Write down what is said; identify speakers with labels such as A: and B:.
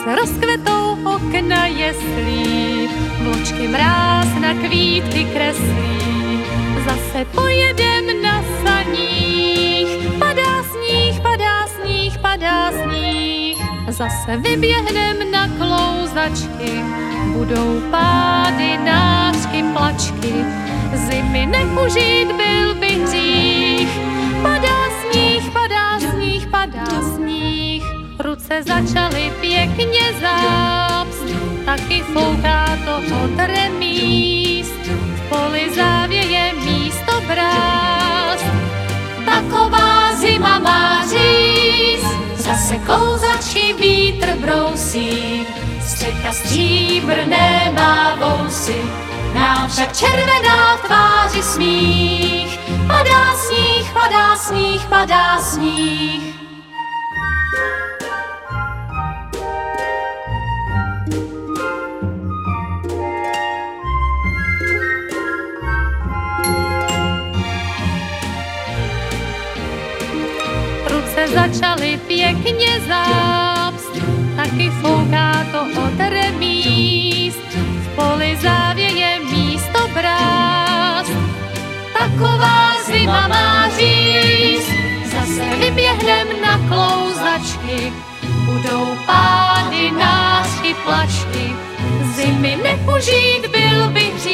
A: Zase rozkvetou okna jeslí, vločky mráz na kvítky kreslí. Zase pojedem na saních, padá sníh, padá sníh, padá sníh. Zase vyběhnem na klouzačky, budou pády, nářky, plačky. Zimy neužít byl by hřích. Padá sníh, padá sníh, padá sníh. Ruce začaly pěkně zápst, taky fouká to od remíst. V poli závěje místo brást, taková zima má říct. Zase klouzačky vítr brousí, střecha stříbrné má vousy, nám však červená tváři smích. Padá sníh, padá sníh, padá sníh. Ruce začaly pěkně zápst, taky fouká to od remíst. V poli závěje místo brást, taková zima má říct. Zase vyběhnem na klouzačky, budou pády, nářky, plačky. Zimy neužít byl by hřích.